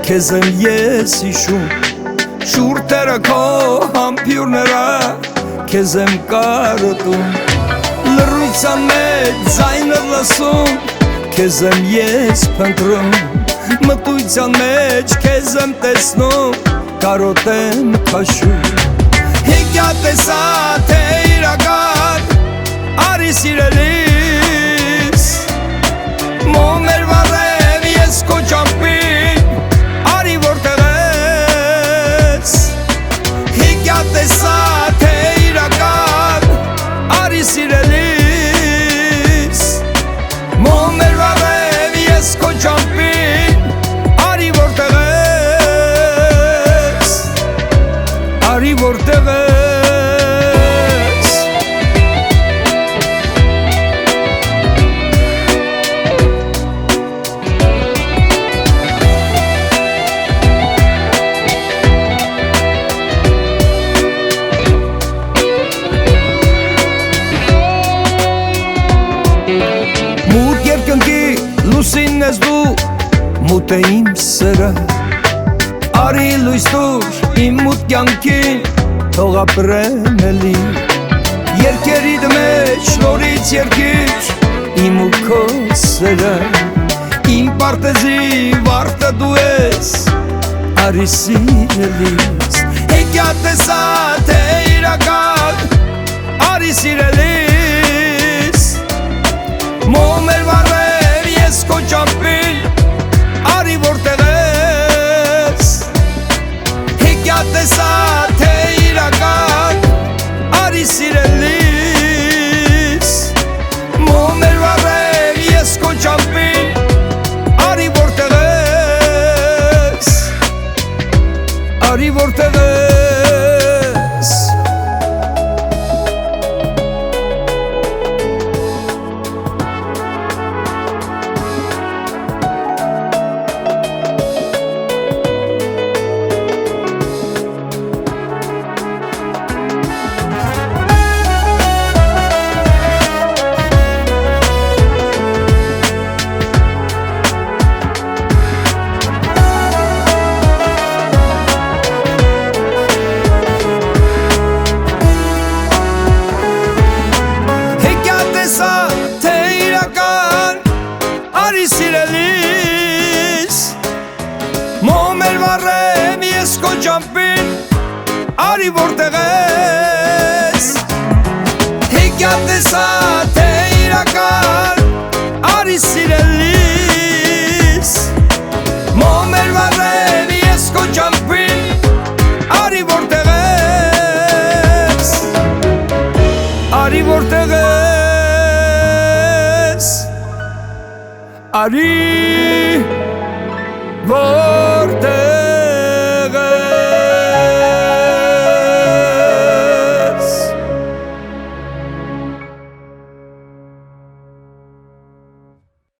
քեզ եմ ես հիշում շուրթերը քո համբյուրները քեզ եմ կարոտում լռության մեջ ձայնը լսում քեզ եմ ես փնտրում մտության մեջ քեզ եմ տեսնում կարոտ եմ քաշում հեքիա տեսա թե իրական արի սիրելիս մոմեր վարև ես քո ճամփին արի որտեղ ես հեքիա տեսա թե իրական արի սիրելիս մոմեր վարև ես քո ճամփին արի որտեղ ես արի որտեղ ես Մութ երկնքի լուսինն ես դու մութ է իմ սերը Արի լույս տուր իմ մութ կյանքին թող ապրեմ էլի Երկերիդ մեջ նորից երկիր իմ ու քո սերը Իմ պարտեզի վարդը դու ես արի սիրելիս Հեքիա տեսա թե իրական արի սիրելիս Մոմեր վարև ես քո ճամփին արի որտեղ ես Հեքիա տեսա թե իրական արի սիրելիս Մոմեր վարև ես քո ճամփին արի որտեղ ես արի որտեղ ես Արի սիրելիս Մոմեր վարեմ ես քո ճամփին արի որտեղ ես Հեքիա տեսա